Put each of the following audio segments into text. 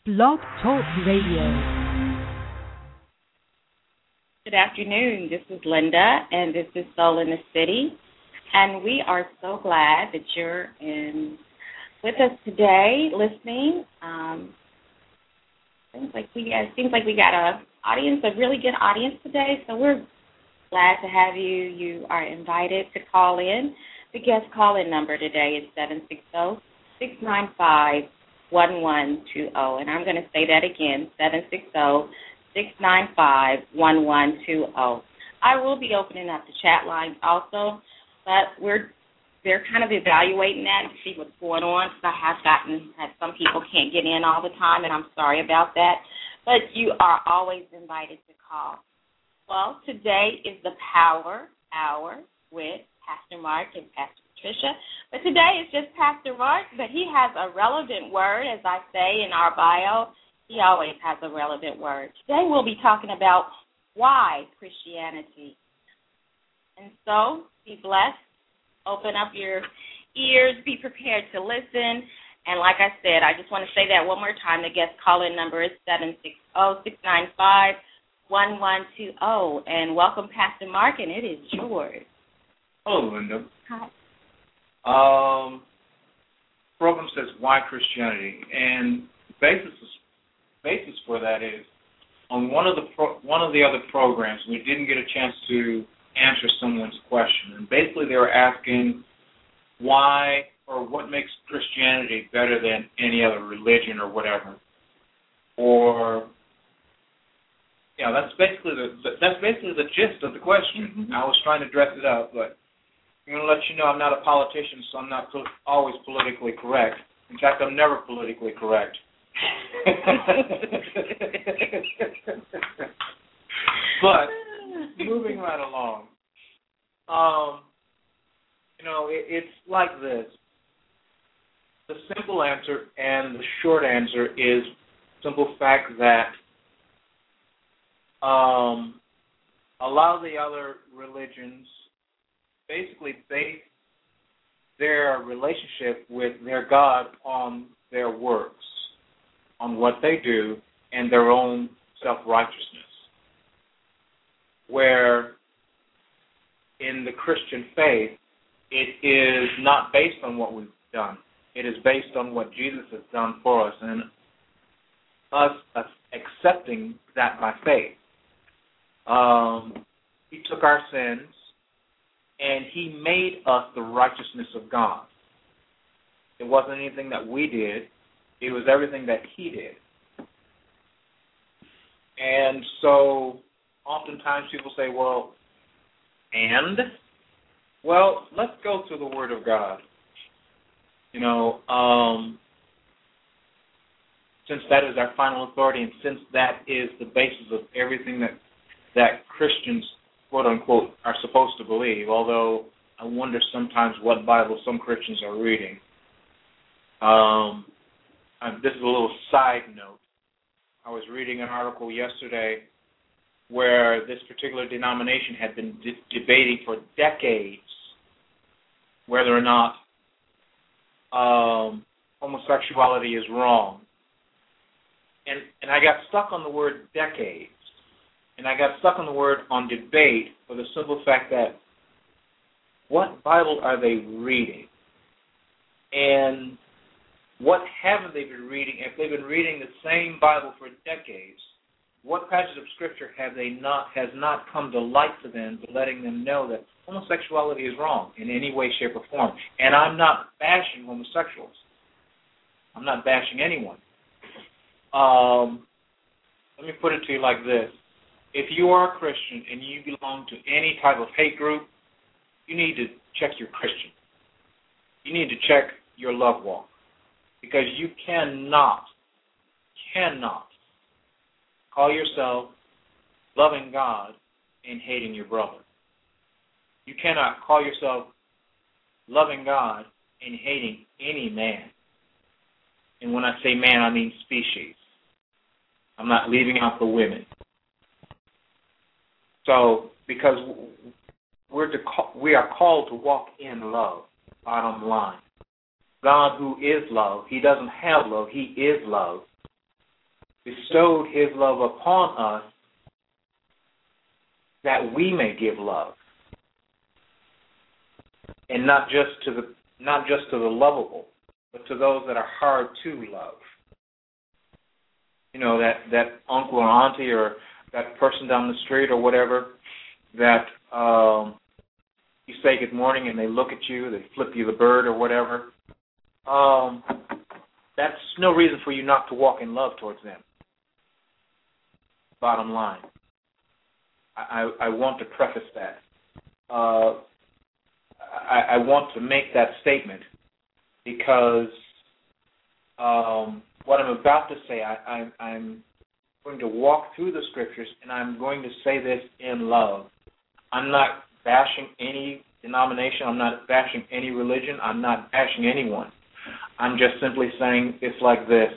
Blog Talk Radio. Good afternoon. This is Linda, and this is Soul in the City. And we are so glad that you're with us today, listening. Seems like we got a really good audience today. So we're glad to have you. You are invited to call in. The guest call-in number today is 760-695-1120. And I'm going to say that again, 760-695-1120. I will be opening up the chat lines also, but they're kind of evaluating that to see what's going on, because I have gotten that some people can't get in all the time, and I'm sorry about that. But you are always invited to call. Well, today is the Power Hour with Pastor Mark and Pastor Patricia. But today is just Pastor Mark, but he has a relevant word, as I say in our bio. He always has a relevant word. Today we'll be talking about why Christianity. And so, be blessed. Open up your ears. Be prepared to listen. And like I said, I just want to say that one more time. The guest call-in number is 760-695-1120. And welcome, Pastor Mark, and it is yours. Hello, Linda. Hi. Program says, why Christianity? And basis for that is, on one of the other programs, we didn't get a chance to answer someone's question. And basically they were asking why or what makes Christianity better than any other religion or whatever. Or, that's basically the gist of the question. Mm-hmm. I was trying to dress it up, but I'm going to let you know I'm not a politician, so I'm not always politically correct. In fact, I'm never politically correct. But moving right along, it's like this. The simple answer and the short answer is simple fact that a lot of the other religions basically base their relationship with their God on their works, on what they do, and their own self-righteousness. Where in the Christian faith, it is not based on what we've done. It is based on what Jesus has done for us, and us accepting that by faith. He took our sins, and he made us the righteousness of God. It wasn't anything that we did. It was everything that he did. And so oftentimes people say, well, let's go to the Word of God. Since that is our final authority, and since that is the basis of everything that Christians, quote unquote, are supposed to believe, although I wonder sometimes what Bible some Christians are reading. This is a little side note. I was reading an article yesterday where this particular denomination had been debating for decades whether or not homosexuality is wrong. And I got stuck on the word decades. And I got stuck on the word on debate for the simple fact that what Bible are they reading? And what haven't they been reading? If they've been reading the same Bible for decades, what passage of Scripture has not come to light to them, to letting them know that homosexuality is wrong in any way, shape, or form? And I'm not bashing homosexuals. I'm not bashing anyone. Let me put it to you like this. If you are a Christian and you belong to any type of hate group, you need to check your Christian. You need to check your love walk. Because you cannot call yourself loving God and hating your brother. You cannot call yourself loving God and hating any man. And when I say man, I mean species. I'm not leaving out the women. So, because we are called to walk in love, bottom line. God, who is love, he doesn't have love, he is love. bestowed his love upon us that we may give love. And not just to the lovable, but to those that are hard to love. You know, that uncle or auntie or that person down the street or whatever that you say good morning and they look at you, they flip you the bird or whatever. That's no reason for you not to walk in love towards them. Bottom line. I want to preface that. I want to make that statement because what I'm about to say, I'm going to walk through the scriptures and I'm going to say this in love. I'm not bashing any denomination. I'm not bashing any religion. I'm not bashing anyone. I'm just simply saying it's like this.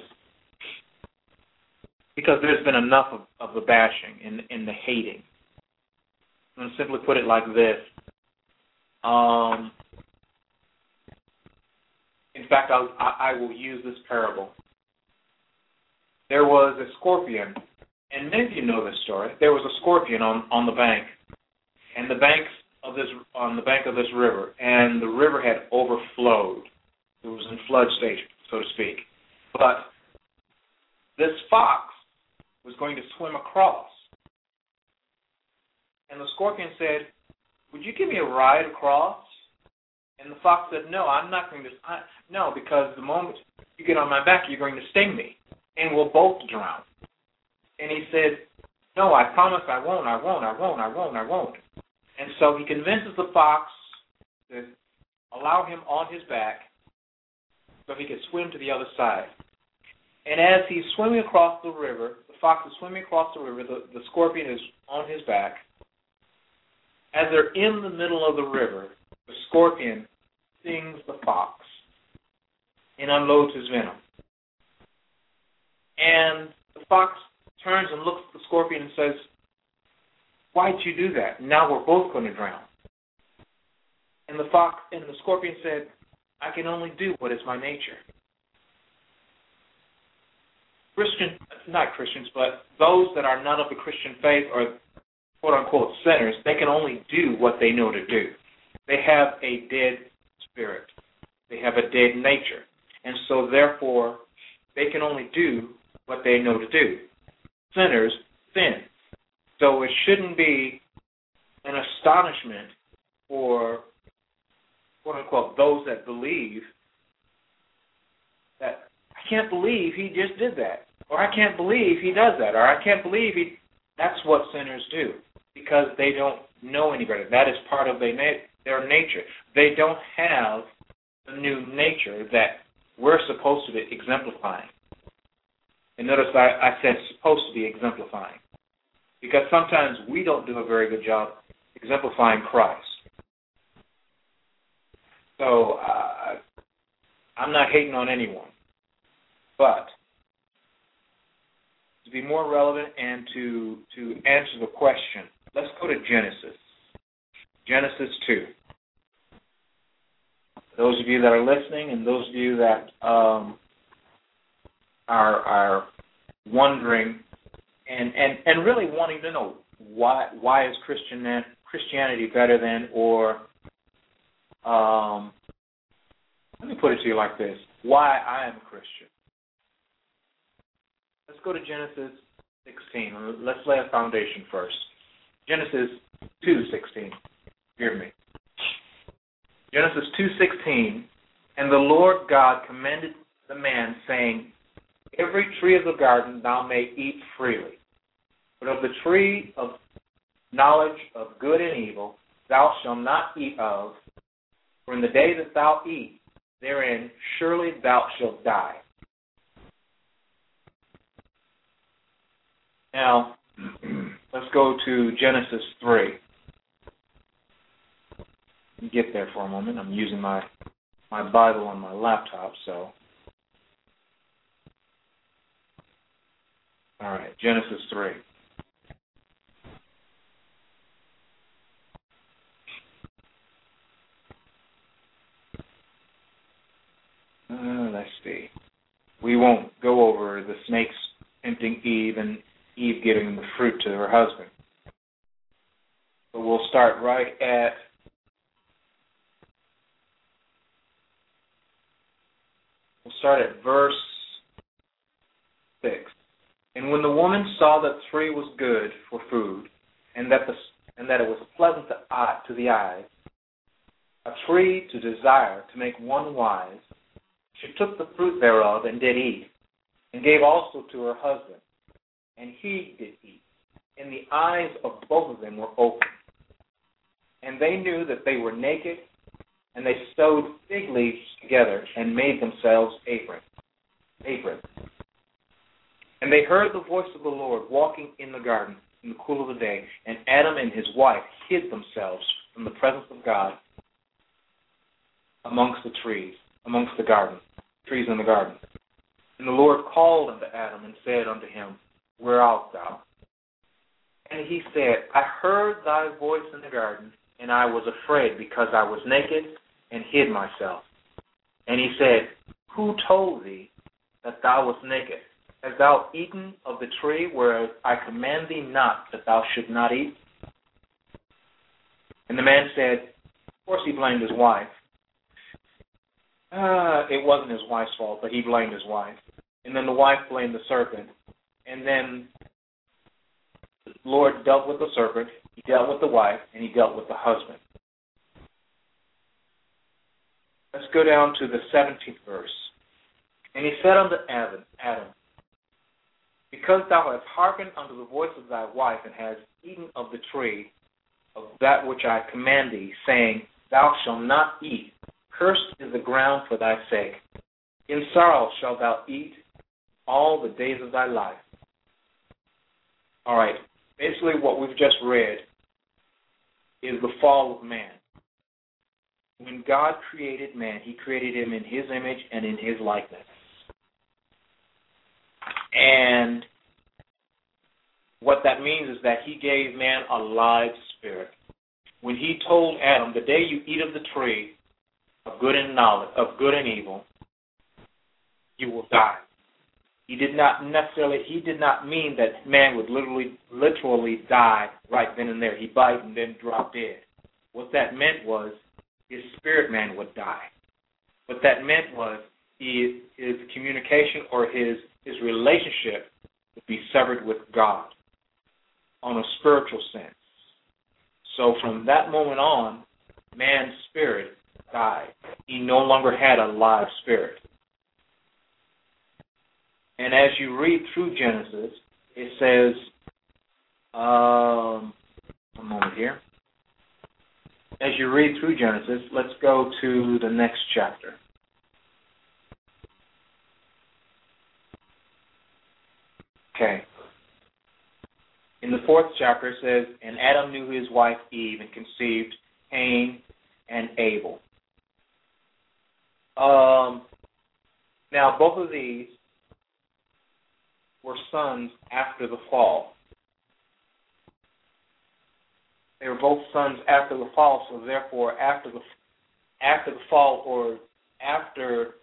Because there's been enough of the bashing and the hating. I'm going to simply put it like this. In fact, I will use this parable. There was a scorpion, and many of you know this story. There was a scorpion on the bank, and on the bank of this river, and the river had overflowed. It was in flood stage, so to speak. But this fox was going to swim across, and the scorpion said, "Would you give me a ride across?" And the fox said, "No, I'm not going to. No, because the moment you get on my back, you're going to sting me, and we'll both drown." And he said, "No, I promise I won't, I won't, I won't, I won't, I won't." And so he convinces the fox to allow him on his back so he could swim to the other side. And as he's swimming across the river, the fox is swimming across the river, the scorpion is on his back. As they're in the middle of the river, the scorpion stings the fox and unloads his venom. And the fox turns and looks at the scorpion and says, "Why'd you do that? Now we're both going to drown." And the scorpion said, "I can only do what is my nature." Not Christians, but those that are not of the Christian faith or quote-unquote sinners, they can only do what they know to do. They have a dead spirit. They have a dead nature. And so, therefore, they can only do what they know to do. Sinners sin. So it shouldn't be an astonishment for, quote-unquote, those that believe that, "I can't believe he just did that," or "I can't believe he does that," or "I can't believe he..." That's what sinners do, because they don't know any better. That is part of their nature. They don't have the new nature that we're supposed to be exemplifying. And notice I said supposed to be exemplifying, because sometimes we don't do a very good job exemplifying Christ. So I'm not hating on anyone, but to be more relevant and to answer the question, let's go to Genesis. Genesis 2. Those of you that are listening and those of you that are wondering and really wanting to know why is Christianity better than, or let me put it to you like this, why I am a Christian. Let's go to Genesis 16. Let's lay a foundation first. Genesis 2:16. Hear me. Genesis 2:16. And the Lord God commanded the man, saying, "Every tree of the garden thou may eat freely, but of the tree of knowledge of good and evil thou shalt not eat of, for in the day that thou eat therein surely thou shalt die." Now, let's go to Genesis 3. Let me get there for a moment. I'm using my Bible on my laptop, so. All right, Genesis 3. Let's see. We won't go over the snakes tempting Eve and Eve giving the fruit to her husband. So we'll start right at verse 6. And when the woman saw that the tree was good for food, and that it was pleasant to the eyes, a tree to desire to make one wise, she took the fruit thereof and did eat, and gave also to her husband, and he did eat. And the eyes of both of them were opened, and they knew that they were naked, and they sewed fig leaves together and made themselves aprons. And they heard the voice of the Lord walking in the garden in the cool of the day, and Adam and his wife hid themselves from the presence of God amongst the trees in the garden. And the Lord called unto Adam and said unto him, Where art thou? And he said, I heard thy voice in the garden, and I was afraid, because I was naked and hid myself. And he said, Who told thee that thou wast naked? Hast thou eaten of the tree whereof I command thee not that thou should not eat? And the man said, of course he blamed his wife. It wasn't his wife's fault, but he blamed his wife. And then the wife blamed the serpent. And then the Lord dealt with the serpent, he dealt with the wife, and he dealt with the husband. Let's go down to the 17th verse. And he said unto Adam, Because thou hast hearkened unto the voice of thy wife, and hast eaten of the tree of that which I command thee, saying, Thou shalt not eat. Cursed is the ground for thy sake. In sorrow shalt thou eat all the days of thy life. All right. Basically what we've just read is the fall of man. When God created man, he created him in his image and in his likeness. And what that means is that he gave man a live spirit. When he told Adam, the day you eat of the tree of good and evil, you will die. He did not mean that man would literally die right then and there. He bite and then drop dead. What that meant was his spirit man would die. What that meant was his communication or his relationship would be severed with God on a spiritual sense. So from that moment on, man's spirit died. He no longer had a live spirit. And as you read through Genesis, it says, one moment here. As you read through Genesis, let's go to the next chapter. Okay. In the 4th chapter it says, And Adam knew his wife Eve, and conceived Cain and Abel. Now both of these were sons after the fall. They were both sons after the fall, so therefore after the fall, or after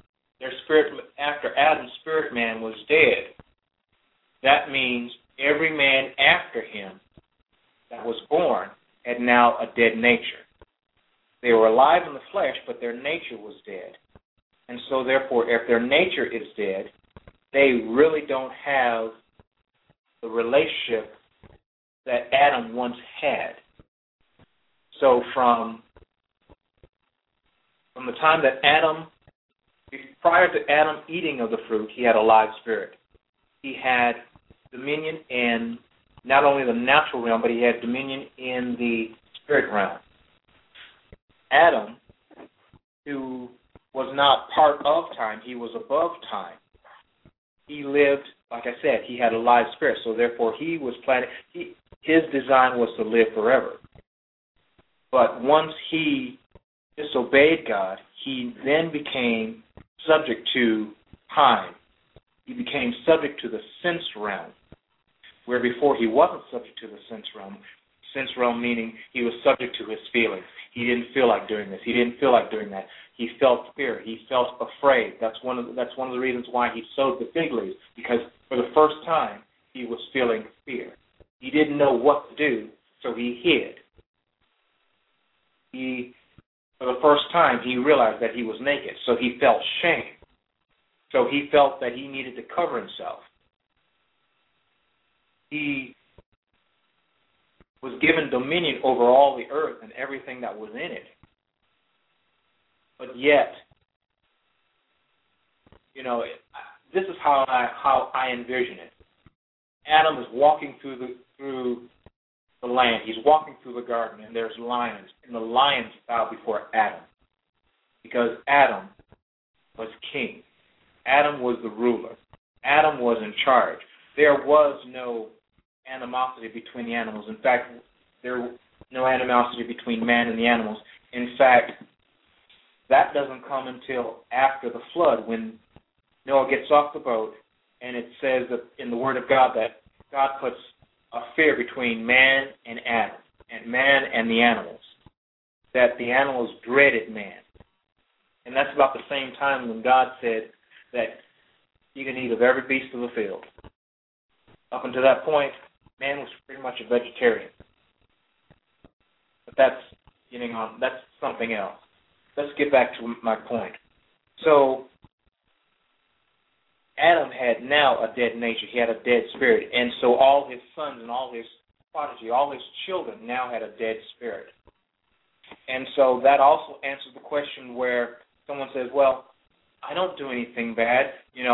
Adam's spirit man was dead, that means every man after him that was born had now a dead nature. They were alive in the flesh, but their nature was dead. And so therefore, if their nature is dead, they really don't have the relationship that Adam once had. So from the time that prior to Adam eating of the fruit, he had a live spirit. He had dominion in not only the natural realm, but he had dominion in the spirit realm. Adam, who was not part of time, he was above time. He lived, like I said, he had a live spirit, so therefore he was planning, his design was to live forever. But once he disobeyed God, he then became subject to time. He became subject to the sense realm, where before he wasn't subject to the sense realm. Sense realm meaning he was subject to his feelings. He didn't feel like doing this. He didn't feel like doing that. He felt fear. He felt afraid. That's one of the reasons why he sowed the fig leaves, because for the first time, he was feeling fear. He didn't know what to do, so he hid. For the first time, he realized that he was naked, so he felt shame. So he felt that he needed to cover himself. He was given dominion over all the earth and everything that was in it. But yet, this is how I envision it. Adam is walking through the land. He's walking through the garden, and there's lions, and the lions bow before Adam because Adam was king. Adam was the ruler. Adam was in charge. There was no animosity between the animals. In fact, there was no animosity between man and the animals. In fact, that doesn't come until after the flood, when Noah gets off the boat, and it says that in the Word of God that God puts a fear between man and Adam, and man and the animals, that the animals dreaded man. And that's about the same time when God said that you can eat of every beast of the field. Up until that point, man was pretty much a vegetarian. But that's something else. Let's get back to my point. So Adam had now a dead nature. He had a dead spirit. And so all his sons and all his prodigy, all his children now had a dead spirit. And so that also answers the question where someone says, well, I don't do anything bad.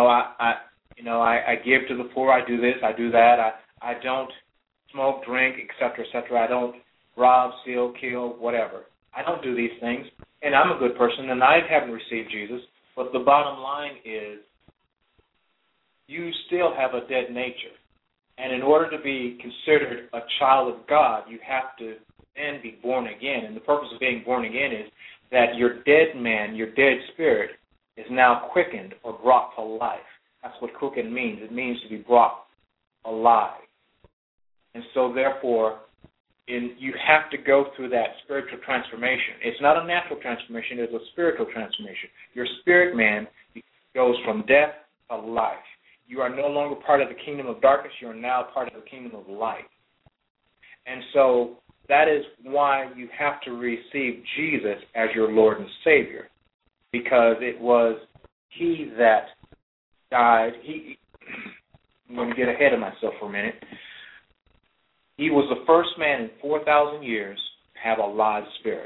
I give to the poor. I do this. I do that. I don't smoke, drink, etc., etc. I don't rob, steal, kill, whatever. I don't do these things. And I'm a good person, and I haven't received Jesus. But the bottom line is, you still have a dead nature. And in order to be considered a child of God, you have to then be born again. And the purpose of being born again is that your dead man, your dead spirit, is now quickened or brought to life. That's what quicken means. It means to be brought alive. And so, therefore, you have to go through that spiritual transformation. It's not a natural transformation. It's a spiritual transformation. Your spirit man goes from death to life. You are no longer part of the kingdom of darkness. You are now part of the kingdom of light. And so that is why you have to receive Jesus as your Lord and Savior, because it was He that died. I'm going to get ahead of myself for a minute. He was the first man in 4,000 years to have a live spirit.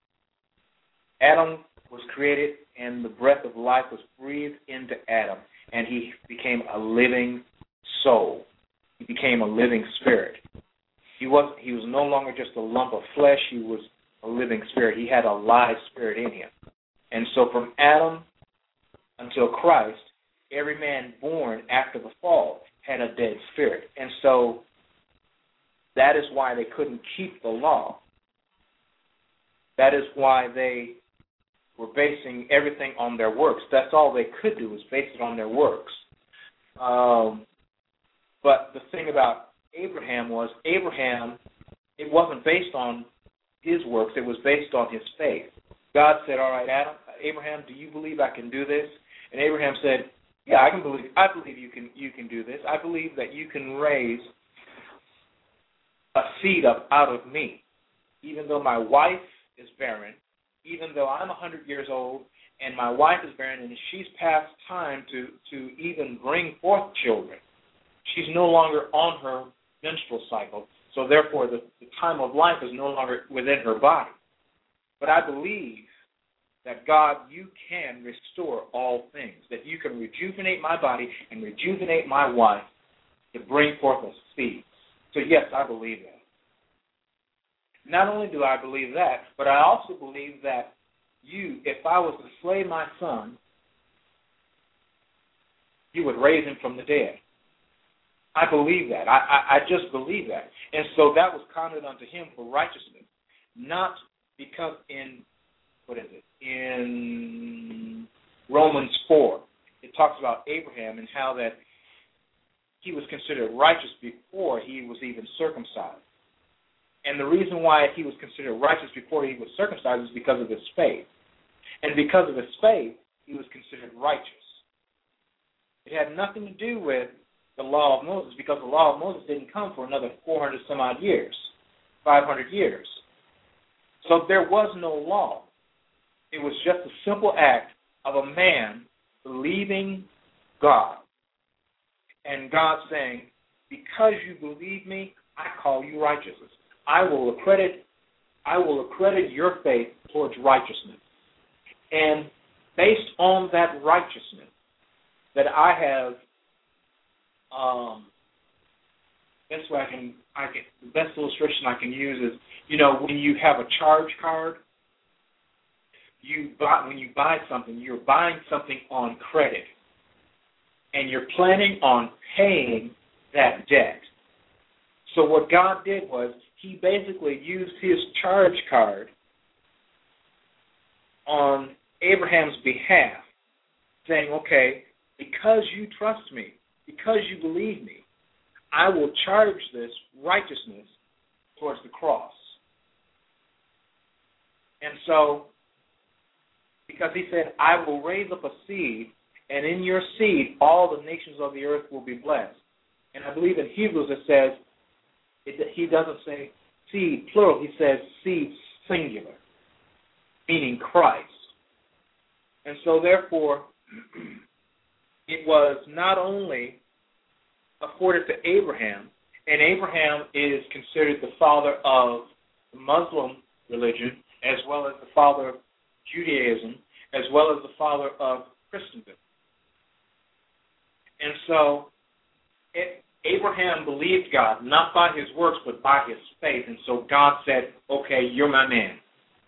Adam was created, and the breath of life was breathed into Adam, and he became a living soul. He became a living spirit. He was no longer just a lump of flesh. He was a living spirit. He had a live spirit in him. And so from Adam until Christ, every man born after the fall had a dead spirit. And so that is why they couldn't keep the law. That is why they were basing everything on their works. That's all they could do, was base it on their works. But the thing about Abraham, it wasn't based on his works. It was based on his faith. God said, all right, Abraham, do you believe I can do this? And Abraham said, yeah, I believe you can do this. I believe that you can raise a seed out of me. Even though my wife is barren, even though I'm 100 years old and my wife is barren and she's past time to even bring forth children. She's no longer on her menstrual cycle, so therefore the time of life is no longer within her body. But I believe that, God, you can restore all things, that you can rejuvenate my body and rejuvenate my wife to bring forth a seed. So, yes, I believe that. Not only do I believe that, but I also believe that if I was to slay my son, you would raise him from the dead. I believe that. I just believe that. And so that was counted unto him for righteousness, not because in Romans 4, it talks about Abraham and how that he was considered righteous before he was even circumcised. And the reason why he was considered righteous before he was circumcised is because of his faith. And because of his faith, he was considered righteous. It had nothing to do with the law of Moses, because the law of Moses didn't come for another 400 some odd years, 500 years. So there was no law. It was just a simple act of a man believing God. And God saying, because you believe me, I call you righteousness. I will accredit your faith towards righteousness. And based on that righteousness that I have, the best illustration I can use is, when you have a charge card, when you buy something, you're buying something on credit, and you're planning on paying that debt. So what God did was he basically used his charge card on Abraham's behalf, saying, okay, because you trust me, because you believe me, I will charge this righteousness towards the cross. And so, because he said, I will raise up a seed, and in your seed all the nations of the earth will be blessed. And I believe in Hebrews it says, he doesn't say seed plural, he says seed singular, meaning Christ. And so therefore, it was not only afforded to Abraham, and Abraham is considered the father of the Muslim religion, as well as the father of Judaism, as well as the father of Christendom. And so Abraham believed God, not by his works, but by his faith. And so God said, okay, you're my man.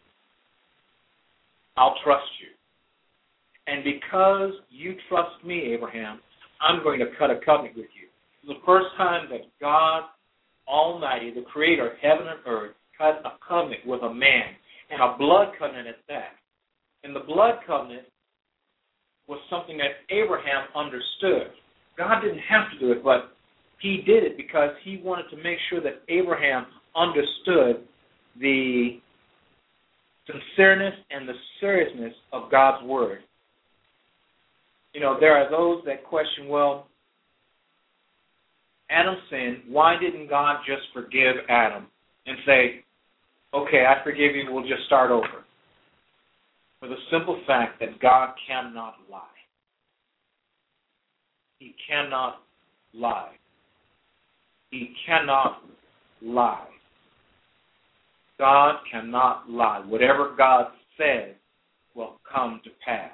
I'll trust you. And because you trust me, Abraham, I'm going to cut a covenant with you. It's the first time that God Almighty, the creator of heaven and earth, cut a covenant with a man, and a blood covenant at that. And the blood covenant was something that Abraham understood. God didn't have to do it, but he did it because he wanted to make sure that Abraham understood the sincereness and the seriousness of God's word. There are those that question, well, Adam sinned. Why didn't God just forgive Adam and say, okay, I forgive you, we'll just start over? For the simple fact that God cannot lie. He cannot lie. He cannot lie. God cannot lie. Whatever God says will come to pass.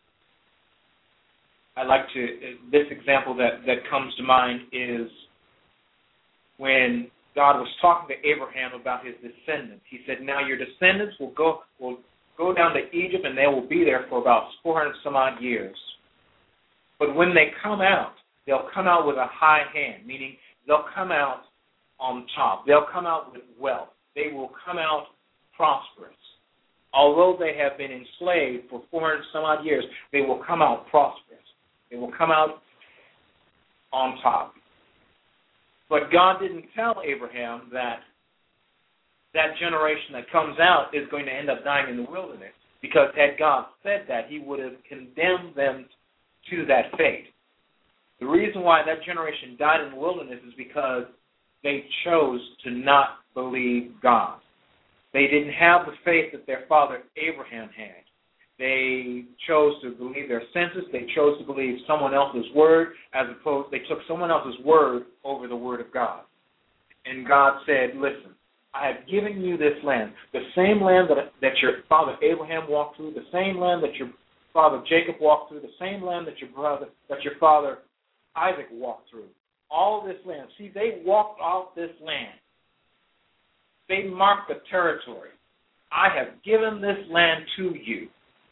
This example that comes to mind is when God was talking to Abraham about his descendants. He said, now your descendants will go down to Egypt, and they will be there for about 400 some odd years. But when they come out, they'll come out with a high hand, meaning they'll come out on top. They'll come out with wealth. They will come out prosperous. Although they have been enslaved for 400 some odd years, they will come out prosperous. They will come out on top. But God didn't tell Abraham that generation that comes out is going to end up dying in the wilderness, because had God said that, he would have condemned them to that fate. The reason why that generation died in the wilderness is because they chose to not believe God. They didn't have the faith that their father Abraham had. They chose to believe their senses. They chose to believe someone else's word, they took someone else's word over the word of God. And God said, listen, I have given you this land, the same land that your father Abraham walked through, the same land that your father Jacob walked through, the same land that your father Isaac walked through. All this land. See, they walked off this land. They marked the territory. I have given this land to you.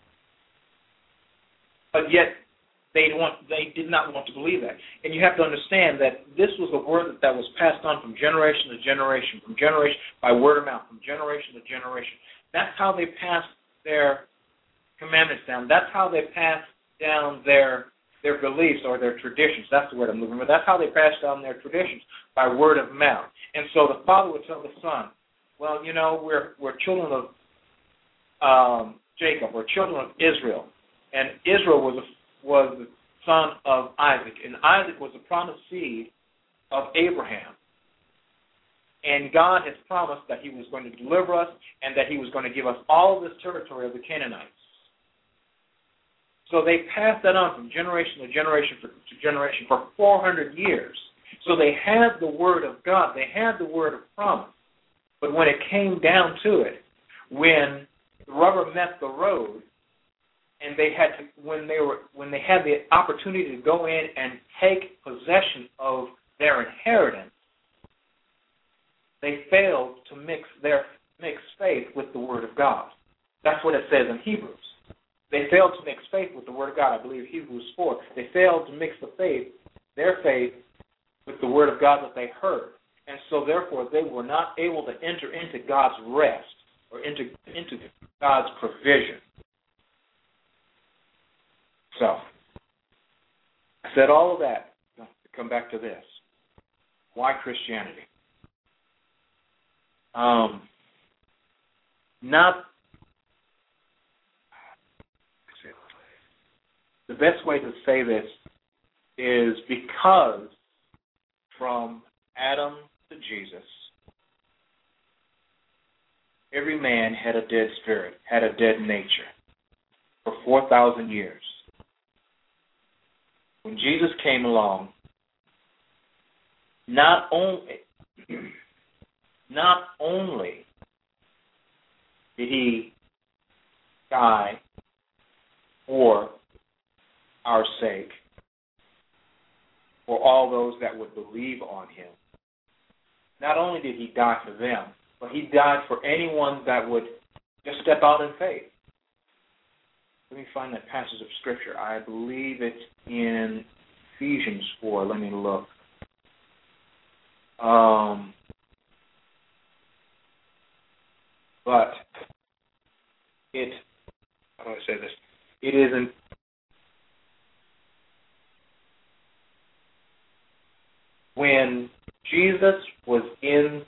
But yet, they did not want to believe that. And you have to understand that this was a word that was passed on from generation to generation, by word of mouth, from generation to generation. That's how they passed their commandments down. That's how they passed down their beliefs or their traditions. That's the word I'm looking for. That's how they passed down their traditions, by word of mouth. And so the father would tell the son, well, we're children of Jacob, we're children of Israel. And Israel was the son of Isaac. And Isaac was the promised seed of Abraham. And God has promised that he was going to deliver us and that he was going to give us all of this territory of the Canaanites. So they passed that on from generation to generation for 400 years. So they had the word of God. They had the word of promise. But when it came down to it, when the rubber met the road, and they had to, when they had the opportunity to go in and take possession of their inheritance, they failed to mix faith with the word of God. That's what it says in Hebrews. They failed to mix faith with the word of God. I believe Hebrews 4. They failed to mix their faith with the word of God that they heard. And so, therefore, they were not able to enter into God's rest or into God's provision. So, I said all of that to come back to this. Why Christianity? The best way to say this is because from Adam to Jesus, every man had a dead spirit, had a dead nature for 4,000 years. When Jesus came along, not only did he die for our sake, for all those that would believe on him. Not only did he die for them, but he died for anyone that would just step out in faith. Let me find that passage of Scripture. I believe it's in Ephesians 4. Let me look. But how do I say this? It isn't. When Jesus was in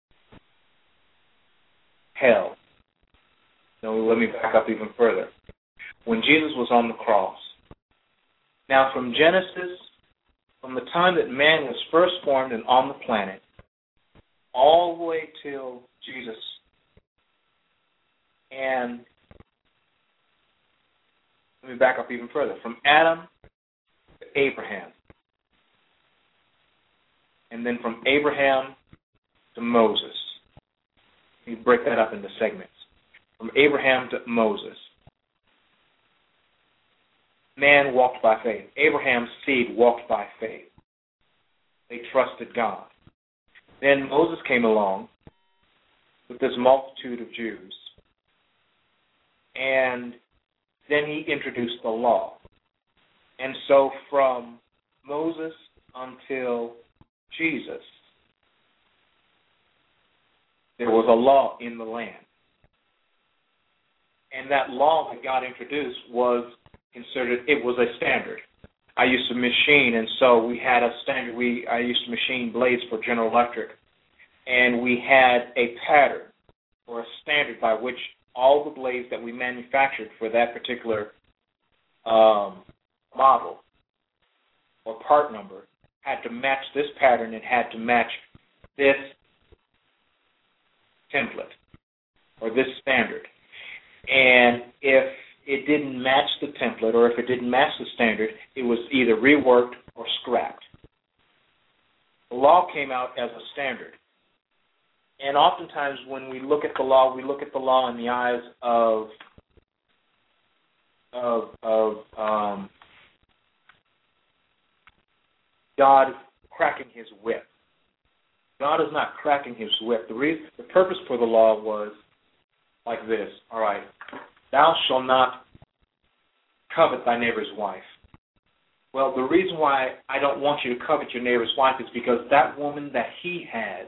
hell, no, let me back up even further. When Jesus was on the cross, now from Genesis, from the time that man was first formed and on the planet, all the way till Jesus, and let me back up even further, from Adam to Abraham, and then from Abraham to Moses. You break that up into segments. From Abraham to Moses, man walked by faith. Abraham's seed walked by faith. They trusted God. Then Moses came along with this multitude of Jews, and then he introduced the law. And so from Moses until Jesus, there was a law in the land. And that law that God introduced was considered, it was a standard. I used to machine, and so we had a standard. I used to machine blades for General Electric, and we had a pattern or a standard by which all the blades that we manufactured for that particular model or part number had to match this pattern. It had to match this template or this standard. And if it didn't match the template or if it didn't match the standard, it was either reworked or scrapped. The law came out as a standard. And oftentimes when we look at the law, we look at the law in the eyes of God cracking his whip. God is not cracking his whip. The purpose for the law was like this. All right, thou shalt not covet thy neighbor's wife. Well, the reason why I don't want you to covet your neighbor's wife is because that woman that he has,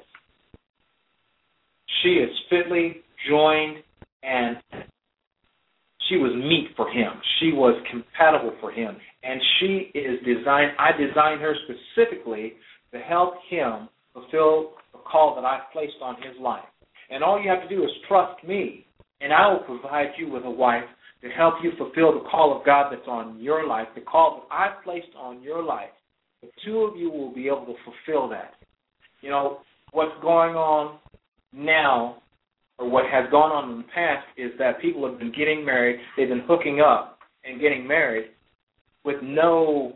she is fitly joined and she was meet for him. She was compatible for him. And she is designed, I designed her specifically to help him fulfill the call that I've placed on his life. And all you have to do is trust me, and I will provide you with a wife to help you fulfill the call of God that's on your life, the call that I've placed on your life. The two of you will be able to fulfill that. You know, what's going on now, or what has gone on in the past, is that people have been getting married, they've been hooking up and getting married with no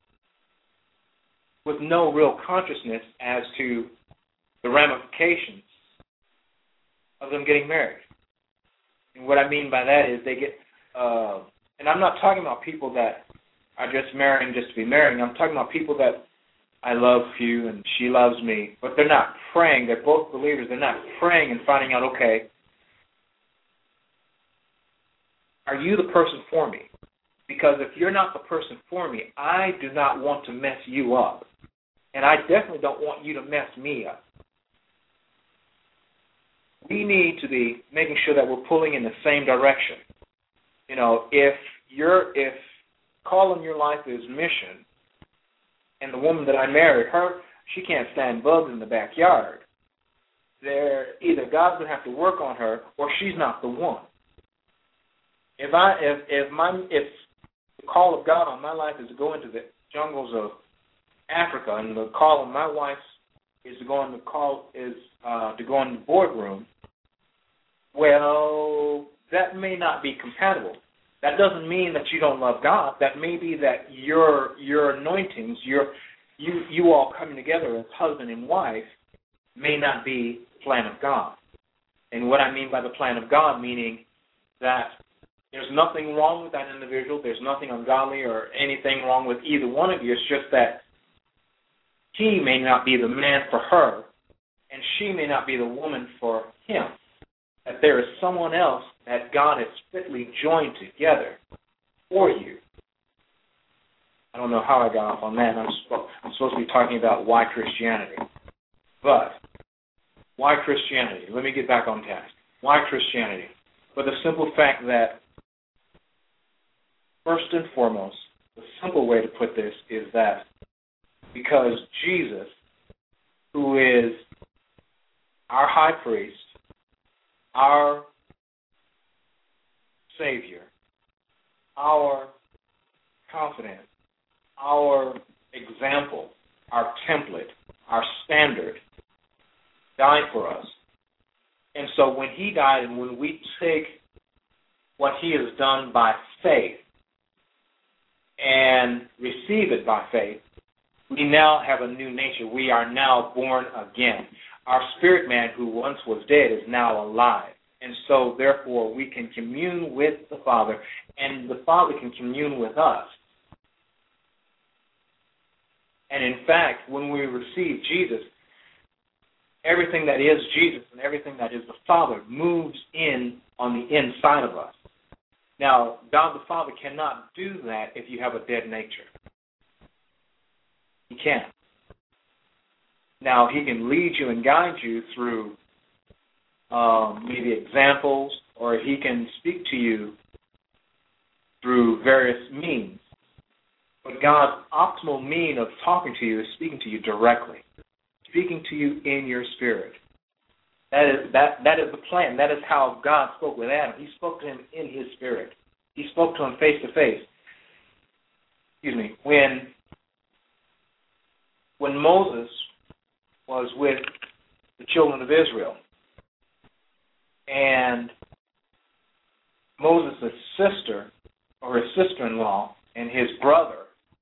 real consciousness as to the ramifications of them getting married. And what I mean by that is they get, and I'm not talking about people that are just marrying just to be marrying. I'm talking about people that I love you and she loves me, but they're not praying. They're both believers. They're not praying and finding out, okay, are you the person for me? Because if you're not the person for me, I do not want to mess you up. And I definitely don't want you to mess me up. We need to be making sure that we're pulling in the same direction. You know, if call in your life is mission, and the woman that I married, she can't stand bugs in the backyard, either God's going to have to work on her or she's not the one. If the call of God on my life is to go into the jungles of Africa, and the call of my wife is to go in the boardroom, well, that may not be compatible. That doesn't mean that you don't love God. That may be that your anointings, you all coming together as husband and wife, may not be the plan of God. And what I mean by the plan of God, meaning that there's nothing wrong with that individual. There's nothing ungodly or anything wrong with either one of you. It's just that he may not be the man for her, and she may not be the woman for him. That there is someone else that God has fitly joined together for you. I don't know how I got off on that. I'm supposed to be talking about why Christianity. But why Christianity? Let me get back on task. Why Christianity? For the simple fact that, first and foremost, the simple way to put this is that because Jesus, who is our high priest, our Savior, our confidant, our example, our template, our standard, died for us. And so when he died and when we take what he has done by faith and receive it by faith, we now have a new nature. We are now born again. Our spirit man who once was dead is now alive. And so, therefore, we can commune with the Father, and the Father can commune with us. And in fact, when we receive Jesus, everything that is Jesus and everything that is the Father moves in on the inside of us. Now, God the Father cannot do that if you have a dead nature. He can't. Now, he can lead you and guide you through maybe examples, or he can speak to you through various means. But God's optimal mean of talking to you is speaking to you directly, speaking to you in your spirit. That is the plan. That is how God spoke with Adam. He spoke to him in his spirit. He spoke to him face to face. Excuse me. When Moses was with the children of Israel, and Moses' sister, or his sister-in-law, and his brother,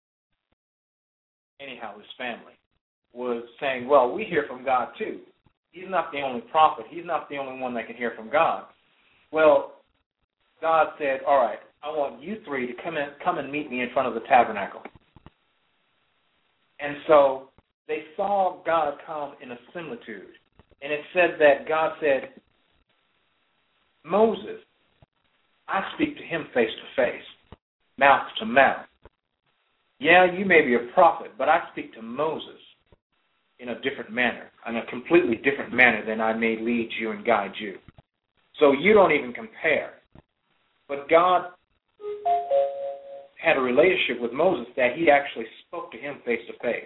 anyhow, his family, was saying, well, we hear from God too. He's not the only prophet. He's not the only one that can hear from God. Well, God said, all right, I want you three to come and meet me in front of the tabernacle. And so they saw God come in a similitude. And it said that God said, Moses, I speak to him face to face, mouth to mouth. Yeah, you may be a prophet, but I speak to Moses in a different manner, in a completely different manner than I may lead you and guide you. So you don't even compare. But God had a relationship with Moses that he actually spoke to him face to face,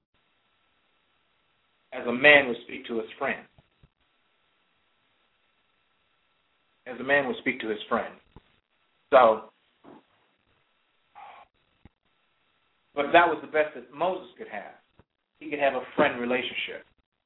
as a man would speak to his friend. As a man would speak to his friend. So, but that was the best that Moses could have. He could have a friend relationship.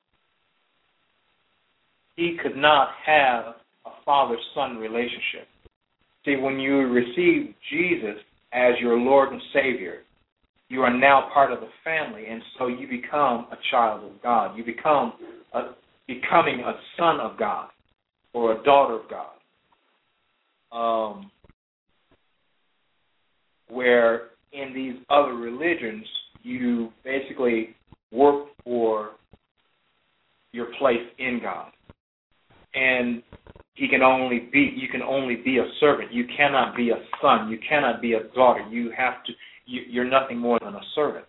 He could not have a father-son relationship. See, when you receive Jesus as your Lord and Savior, you are now part of the family, and so you become a child of God. You become becoming a son of God or a daughter of God. Where in these other religions, you basically work for your place in God. And you can only be a servant. You cannot be a son. You cannot be a daughter. You're nothing more than a servant.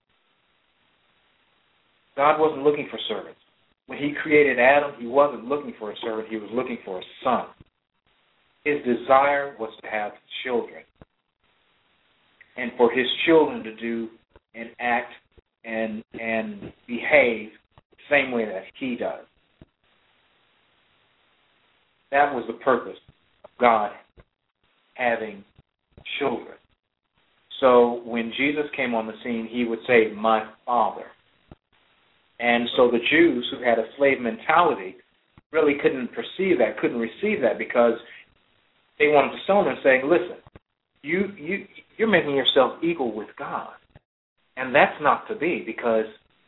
God wasn't looking for servants. When he created Adam, he wasn't looking for a servant. He was looking for a son. His desire was to have children, and for his children to do and act and behave the same way that he does. That was the purpose of God having children. So when Jesus came on the scene, he would say, "My Father." And so the Jews who had a slave mentality really couldn't receive that, because they wanted to stone him, saying, "Listen, you're making yourself equal with God, and that's not to be, because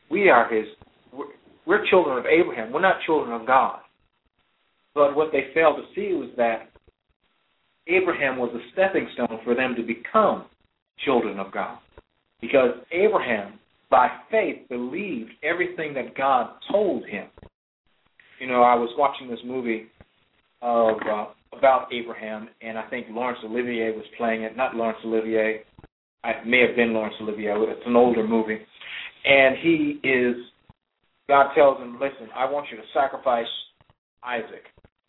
we're children of Abraham. We're not children of God." But what they failed to see was that Abraham was a stepping stone for them to become children of God, because Abraham, by faith, believed everything that God told him. You know, I was watching this movie about Abraham, and I think Laurence Olivier was playing it. Not Laurence Olivier. It may have been Laurence Olivier. It's an older movie. And God tells him, "Listen, I want you to sacrifice Isaac."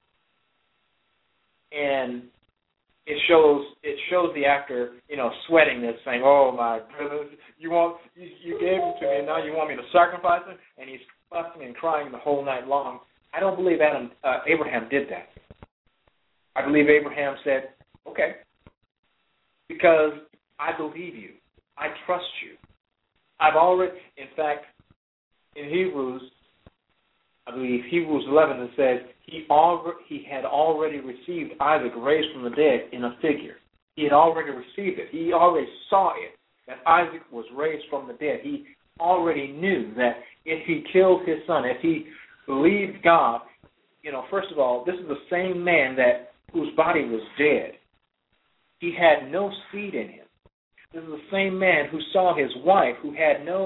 And it shows the actor, sweating this, saying, "Oh my goodness, you gave him to me, and now you want me to sacrifice him?" And he's fussing and crying the whole night long. I don't believe Abraham did that. I believe Abraham said, "Okay, because I believe you, I trust you. In fact, in Hebrews, I believe Hebrews 11, it says he had already received Isaac raised from the dead in a figure. He had already received it. He already saw it, that Isaac was raised from the dead. He already knew that if he killed his son, if he believed God, first of all, this is the same man whose body was dead. He had no seed in him. This is the same man who saw his wife, who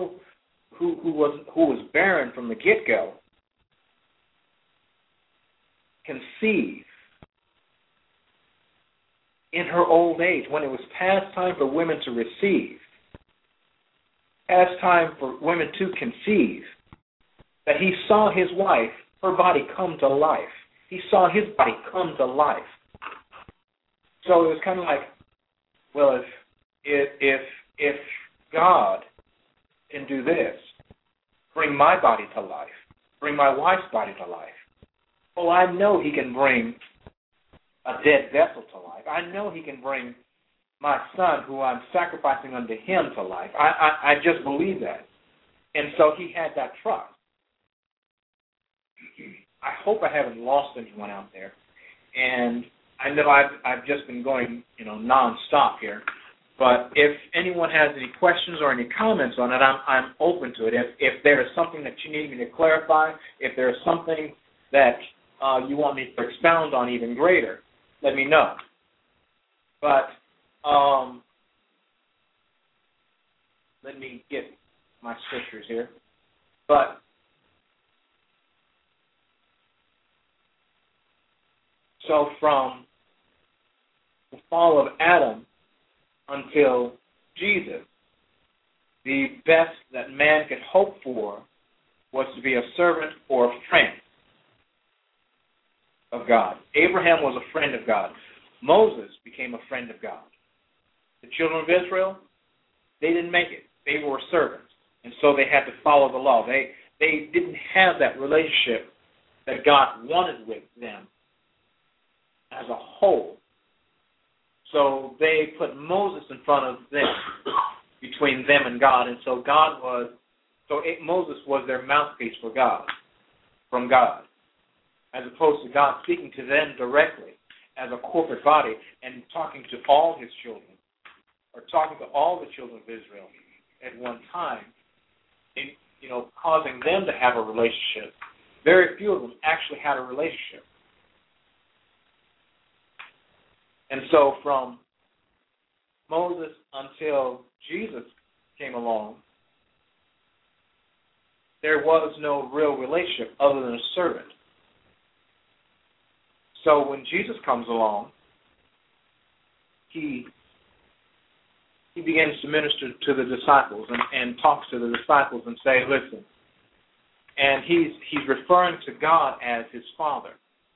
was barren from the get-go, conceive in her old age, when it was past time for women to receive, past time for women to conceive, that he saw his wife, her body come to life. He saw his body come to life. So it was kind of like, well, if God can do this, bring my body to life, bring my wife's body to life, oh, I know he can bring a dead vessel to life. I know he can bring my son, who I'm sacrificing unto him, to life. I just believe that. And so he had that trust. I hope I haven't lost anyone out there. And I know I've just been going, nonstop here. But if anyone has any questions or any comments on it, I'm open to it. If there is something that you need me to clarify, if there is something that you want me to expound on even greater, let me know. But let me get my scriptures here. But so from the fall of Adam until Jesus, the best that man could hope for was to be a servant or a friend of God. Abraham was a friend of God. Moses became a friend of God. The children of Israel, they didn't make it. They were servants, and so they had to follow the law. They didn't have that relationship that God wanted with them as a whole. So they put Moses in front of them, between them and God. And so Moses was their mouthpiece for God, from God, as opposed to God speaking to them directly as a corporate body and talking to all his children, or talking to all the children of Israel at one time, and, causing them to have a relationship. Very few of them actually had a relationship. And so from Moses until Jesus came along, there was no real relationship other than a servant. So when Jesus comes along, he begins to minister to the disciples and talks to the disciples and say, listen. And he's referring to God as his Father.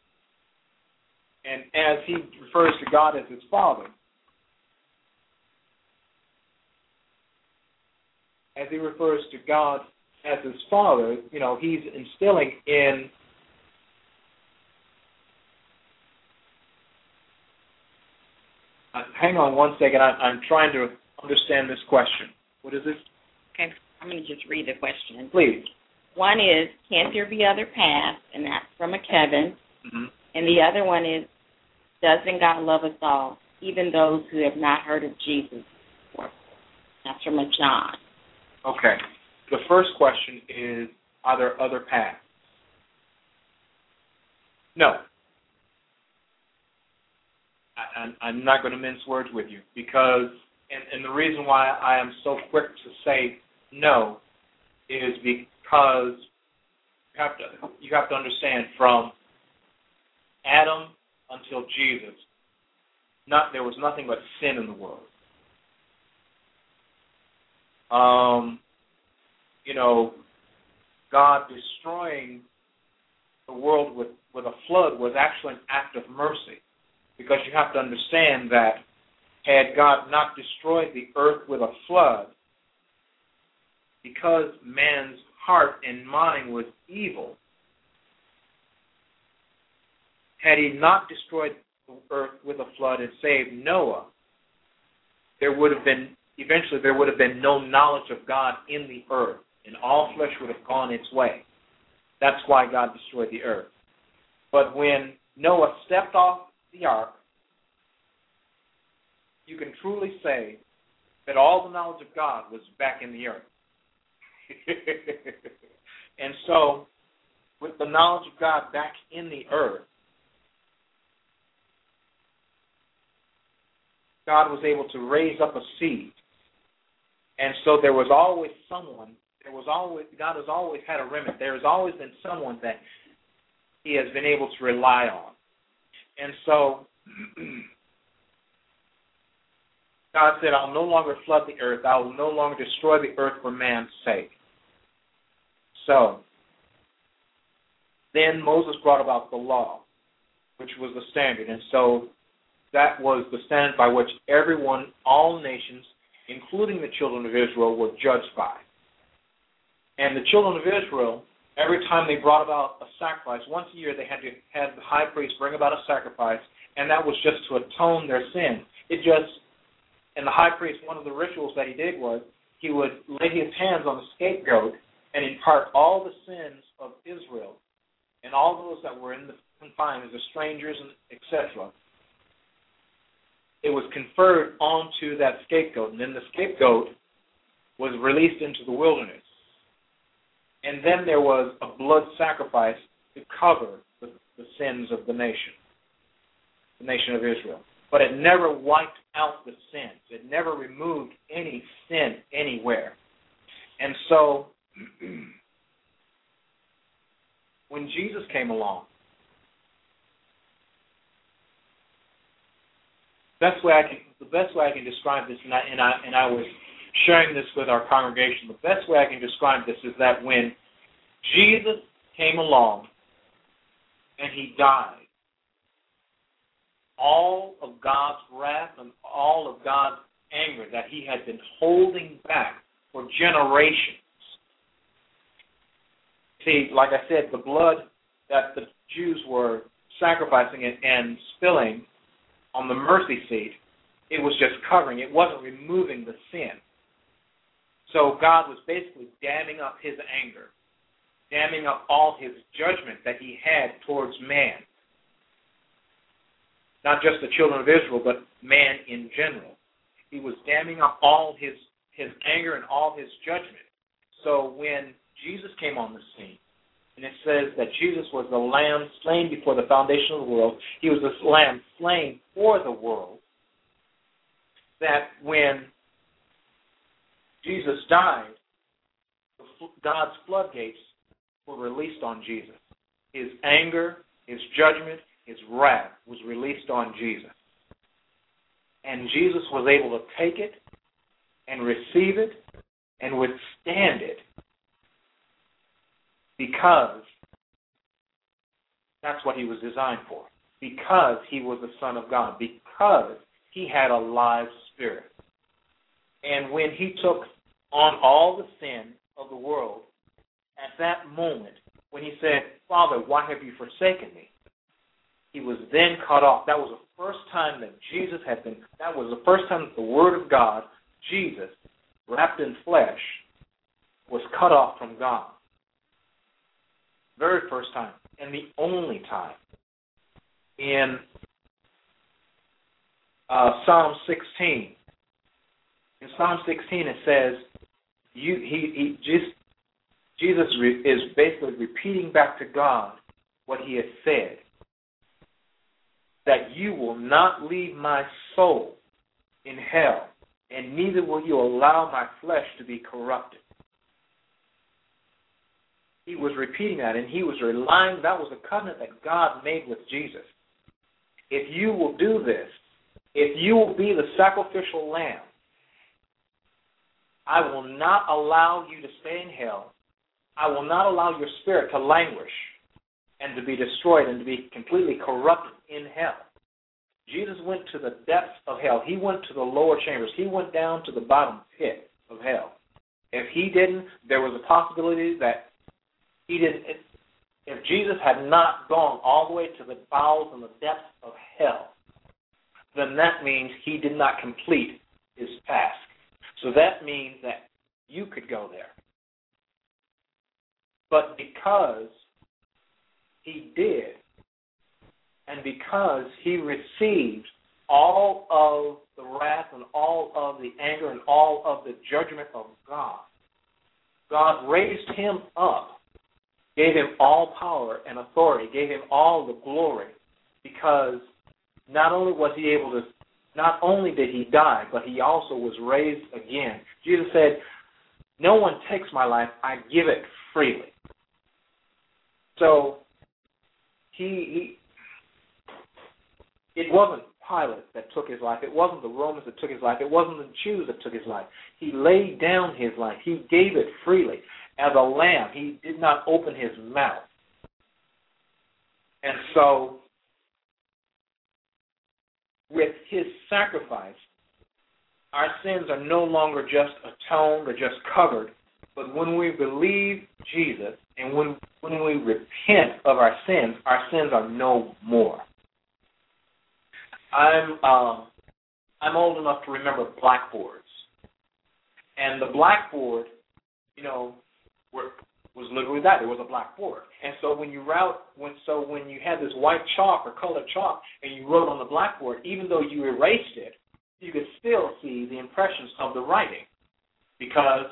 And as he refers to God as his Father, he's instilling in hang on one second. I'm trying to understand this question. What is this? Okay, I'm going to just read the question. Please. One is, can't there be other paths? And that's from a Kevin. Mm-hmm. And the other one is, doesn't God love us all, even those who have not heard of Jesus before? That's from a John. Okay. The first question is, are there other paths? No. I'm not going to mince words with you, because, and the reason why I am so quick to say no is because you have to understand, from Adam until Jesus, there was nothing but sin in the world. God destroying the world with a flood was actually an act of mercy, because you have to understand that had God not destroyed the earth with a flood, because man's heart and mind was evil, had he not destroyed the earth with a flood and saved Noah, there would have been no knowledge of God in the earth, and all flesh would have gone its way. That's why God destroyed the earth. But when Noah stepped off the ark, you can truly say that all the knowledge of God was back in the earth. And so, with the knowledge of God back in the earth, God was able to raise up a seed. And so there was always someone, God has always had a remnant. There has always been someone that he has been able to rely on. And so God said, I'll no longer flood the earth. I will no longer destroy the earth for man's sake. So then Moses brought about the law, which was the standard. And so that was the standard by which everyone, all nations, including the children of Israel, were judged by. And the children of Israel, every time they brought about a sacrifice, once a year they had to have the high priest bring about a sacrifice, and that was just to atone their sin. And the high priest, one of the rituals that he did was he would lay his hands on the scapegoat and impart all the sins of Israel and all those that were in the confinement, the strangers, etc. It was conferred onto that scapegoat, and then the scapegoat was released into the wilderness. And then there was a blood sacrifice to cover the sins of the nation of Israel. But it never wiped out the sins. It never removed any sin anywhere. And so, when Jesus came along, the best way I can describe this, and I was sharing this with our congregation, the best way I can describe this is that when Jesus came along and he died, all of God's wrath and all of God's anger that he had been holding back for generations. See, like I said, the blood that the Jews were sacrificing and spilling on the mercy seat It was just covering. It wasn't removing the sin. So God was basically damming up his anger, damming up all his judgment that he had towards man. Not just the children of Israel, but man in general. He was damming up all his anger and all his judgment. So when Jesus came on the scene, and it says that Jesus was the lamb slain before the foundation of the world, he was the lamb slain for the world, that when Jesus died, God's floodgates were released on Jesus. His anger, his judgment, his wrath was released on Jesus. And Jesus was able to take it and receive it and withstand it because that's what he was designed for. Because he was the Son of God. Because he had a live spirit. And when he took on all the sin of the world, at that moment, when he said, Father, why have you forsaken me? He was then cut off. That was the first time that that was the first time that the Word of God, Jesus, wrapped in flesh, was cut off from God. Very first time, and the only time. In Psalm 16. In Psalm 16 it says, Jesus is basically repeating back to God what he has said. That you will not leave my soul in hell, and neither will you allow my flesh to be corrupted. He was repeating that, and he was relying, that was a covenant that God made with Jesus. If you will do this, if you will be the sacrificial lamb, I will not allow you to stay in hell. I will not allow your spirit to languish and to be destroyed and to be completely corrupted in hell. Jesus went to the depths of hell. He went to the lower chambers. He went down to the bottom pit of hell. If he didn't, there was a possibility that he didn't. If Jesus had not gone all the way to the bowels and the depths of hell, then that means he did not complete his task. So that means that you could go there. But because he did, and because he received all of the wrath and all of the anger and all of the judgment of God, God raised him up, gave him all power and authority, gave him all the glory, because not only did he die, but he also was raised again. Jesus said, no one takes my life, I give it freely. So it wasn't Pilate that took his life. It wasn't the Romans that took his life. It wasn't the Jews that took his life. He laid down his life. He gave it freely. As a lamb, he did not open his mouth. And so, with his sacrifice, our sins are no longer just atoned or just covered, but when we believe Jesus and when we repent of our sins are no more. I'm old enough to remember blackboards, and the blackboard, was literally that. It was a blackboard, and so when you had this white chalk or colored chalk and you wrote on the blackboard, even though you erased it, you could still see the impressions of the writing because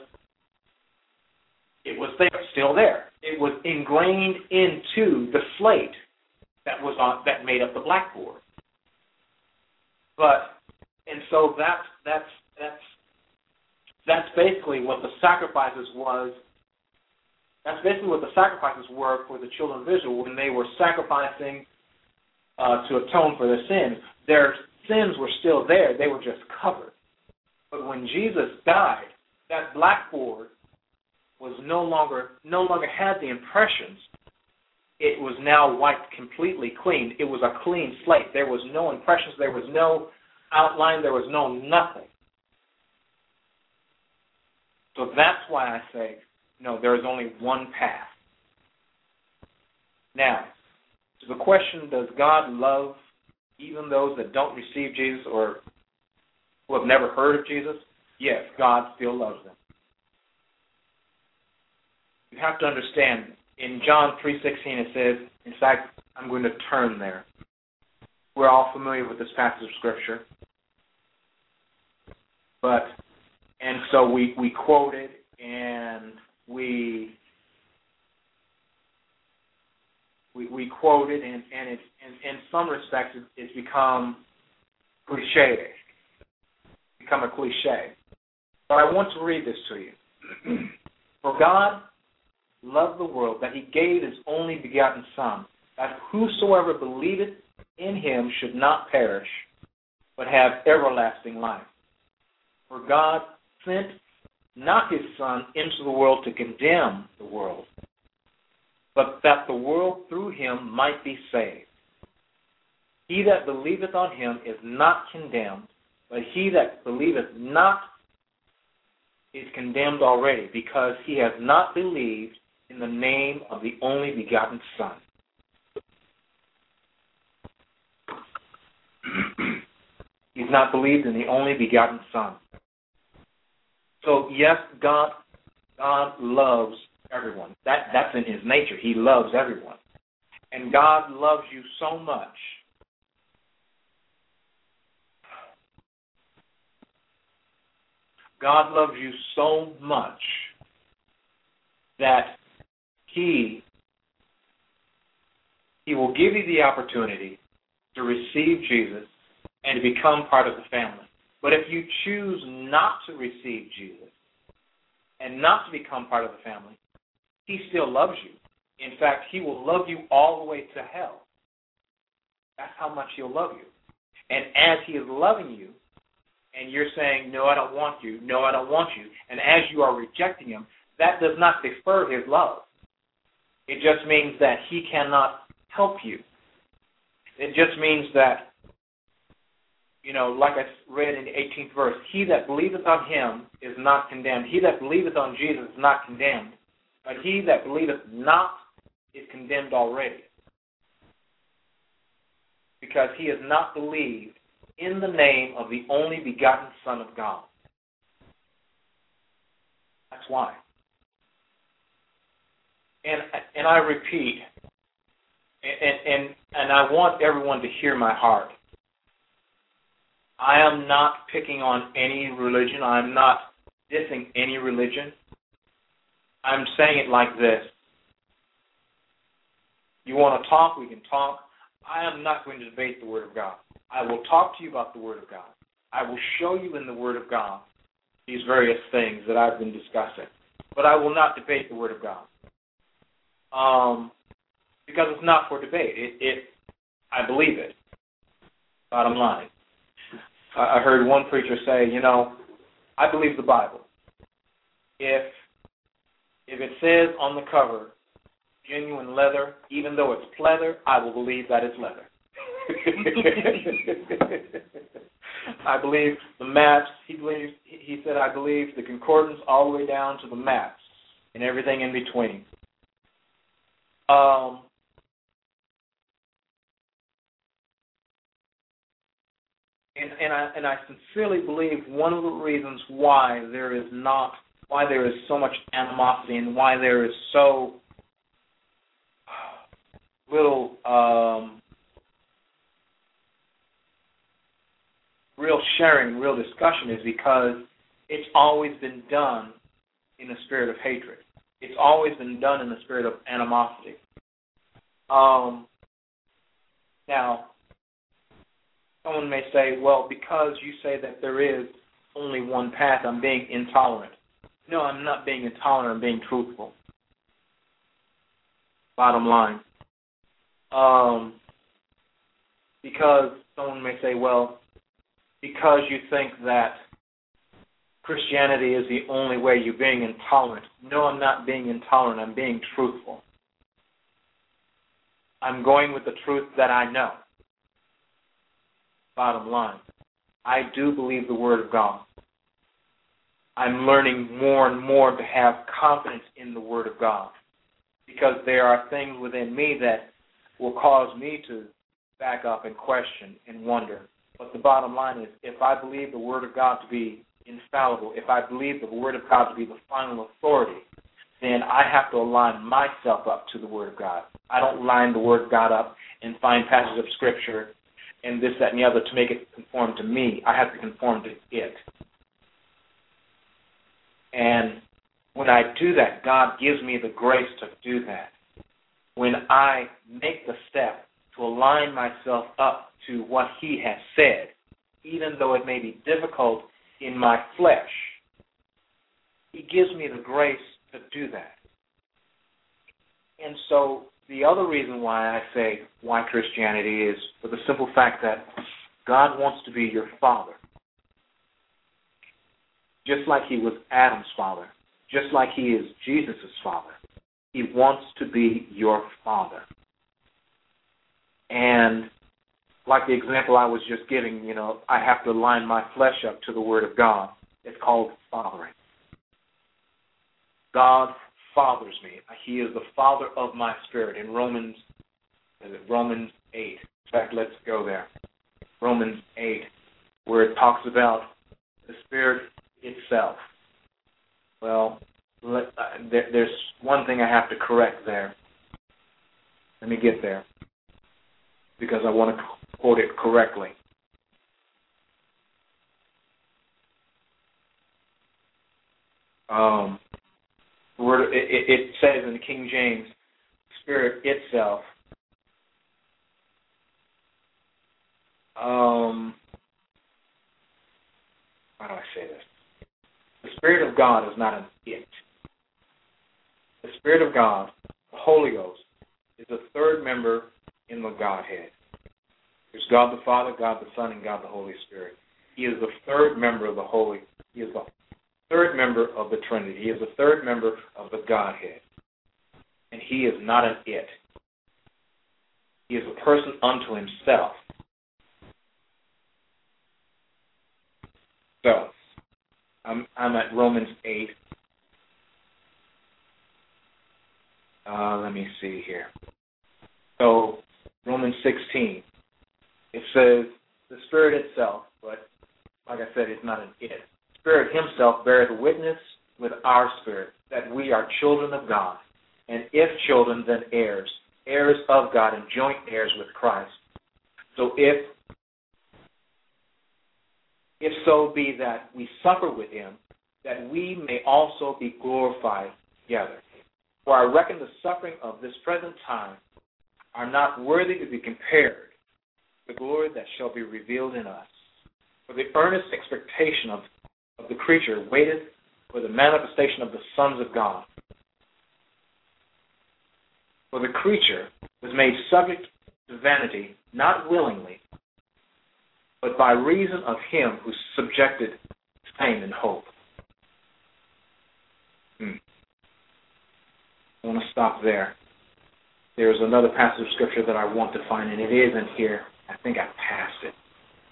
it was there, still there. It was ingrained into the slate that made up the blackboard. So that's basically what the sacrifices was. That's basically what the sacrifices were for the children of Israel when they were sacrificing to atone for their sins. Their sins were still there; they were just covered. But when Jesus died, that blackboard was no longer had the impressions. It was now wiped completely clean. It was a clean slate. There was no impressions. There was no outline. There was no nothing. So that's why I say, no, there is only one path. Now, to the question, does God love even those that don't receive Jesus, or who have never heard of Jesus, yes, God still loves them. You have to understand, in John 3:16 it says, in fact, I'm going to turn there. We're all familiar with this passage of Scripture. And so we quote it, and we quote it, and it's, in some respects it's become cliche. Become a cliche. But I want to read this to you. For God loved the world, that he gave his only begotten Son, that whosoever believeth in him should not perish, but have everlasting life. For God sent not his Son into the world to condemn the world, but that the world through him might be saved. He that believeth on him is not condemned, but he that believeth not is condemned already, because he has not believed in the name of the only begotten Son. He's not believed in the only begotten Son. So yes, God loves everyone. That's in his nature. He loves everyone. And God loves you so much God loves you so much that He will give you the opportunity to receive Jesus and to become part of the family. But if you choose not to receive Jesus and not to become part of the family, He still loves you. In fact, He will love you all the way to hell. That's how much He'll love you. And as He is loving you, and you're saying, no, I don't want you, no, I don't want you, and as you are rejecting Him, that does not defer His love. It just means that He cannot help you. It just means that, like I read in the 18th verse, he that believeth on Him is not condemned. He that believeth on Jesus is not condemned, but he that believeth not is condemned already, because he has not believed in the name of the only begotten Son of God. That's why. And I repeat, and I want everyone to hear my heart. I am not picking on any religion. I'm not dissing any religion. I'm saying it like this. You want to talk, we can talk. I am not going to debate the Word of God. I will talk to you about the Word of God. I will show you in the Word of God these various things that I've been discussing. But I will not debate the Word of God. Because it's not for debate. I believe it. Bottom line. I heard one preacher say, I believe the Bible. If it says on the cover, genuine leather, even though it's pleather, I will believe that it's leather. I believe the maps. He said, I believe the concordance all the way down to the maps and everything in between. And I sincerely believe one of the reasons why there is so much animosity and why there is so little real sharing, real discussion is because it's always been done in a spirit of hatred. It's always been done in the spirit of animosity. Now, someone may say, well, because you say that there is only one path, I'm being intolerant. No, I'm not being intolerant, I'm being truthful. Bottom line. Because someone may say, well, because you think that Christianity is the only way, you're being intolerant. No, I'm not being intolerant, I'm being truthful. I'm going with the truth that I know. Bottom line. I do believe the Word of God. I'm learning more and more to have confidence in the Word of God, because there are things within me that will cause me to back up and question and wonder. But the bottom line is, if I believe the Word of God to be infallible, if I believe the Word of God to be the final authority, then I have to align myself up to the Word of God. I don't line the Word of God up and find passages of Scripture and this, that, and the other to make it conform to me. I have to conform to it. And when I do that, God gives me the grace to do that. When I make the step to align myself up to what He has said, even though it may be difficult in my flesh, He gives me the grace to do that. And so the other reason why I say why Christianity is for the simple fact that God wants to be your Father. Just like He was Adam's father, just like He is Jesus' Father. He wants to be your Father. And like the example I was just giving, I have to line my flesh up to the Word of God. It's called fathering. God fathers me. He is the Father of my spirit. In Romans 8. In fact, let's go there. Romans 8, where it talks about the Spirit itself. Well, there's one thing I have to correct there. Let me get there, because I want to quote it correctly. It says in the King James, Spirit itself. How do I say this? The Spirit of God is not an it. The Spirit of God, the Holy Ghost, is the third member in the Godhead. There's God the Father, God the Son, and God the Holy Spirit. He is the third member of the Holy. He is the third member of the Trinity. He is the third member of the Godhead. And He is not an it. He is a person unto Himself. So, I'm at Romans 8. Let me see here. So, Romans 16. It says, the Spirit itself, but like I said, it's not an it. Spirit Himself beareth witness with our spirit that we are children of God. And if children, then heirs, heirs of God and joint heirs with Christ. So if so be that we suffer with Him, that we may also be glorified together. For I reckon the suffering of this present time are not worthy to be compared with the glory that shall be revealed in us. For the earnest expectation of the creature waiteth for the manifestation of the sons of God. For the creature was made subject to vanity, not willingly, but by reason of Him who subjected same in hope. I want to stop there. There's another passage of Scripture that I want to find, and it isn't here. I think I passed it.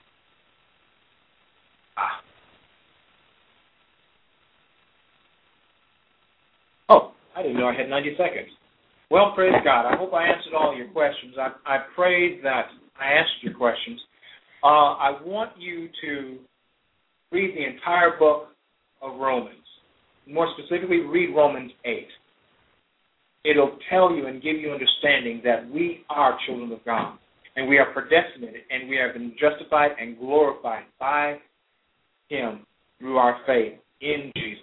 Oh, I didn't know I had 90 seconds. Well, praise God. I hope I answered all your questions. I prayed that I answered your questions. I want you to read the entire book of Romans. More specifically, read Romans 8. It'll tell you and give you understanding that we are children of God, and we are predestinated, and we have been justified and glorified by Him through our faith in Jesus.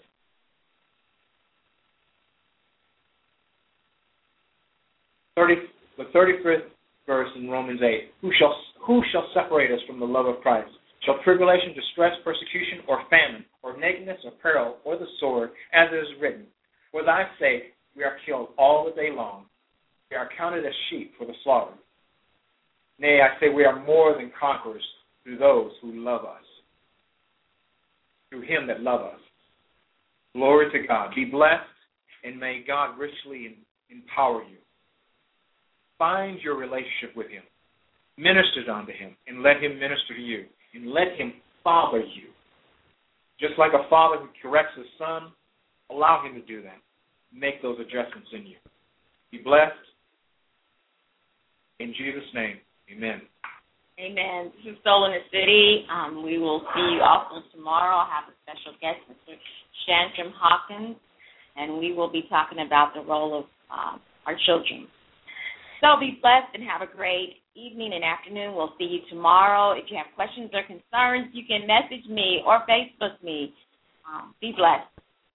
The 35th verse in Romans 8, who shall separate us from the love of Christ? Shall tribulation, distress, persecution, or famine, or nakedness, or peril, or the sword, as it is written, for thy sake we are killed all the day long. We are counted as sheep for the slaughter. Nay, I say we are more than conquerors through those who love us, through Him that love us. Glory to God. Be blessed, and may God richly empower you. Find your relationship with Him. Minister unto Him, and let Him minister to you, and let Him father you. Just like a father who corrects his son, allow Him to do that. Make those adjustments in you. Be blessed. In Jesus' name, amen. Amen. This is Soul in the City. We will see you also tomorrow. I have a special guest, Mr. Shantram Hawkins, and we will be talking about the role of our children. So be blessed and have a great evening and afternoon. We'll see you tomorrow. If you have questions or concerns, you can message me or Facebook me. Be blessed.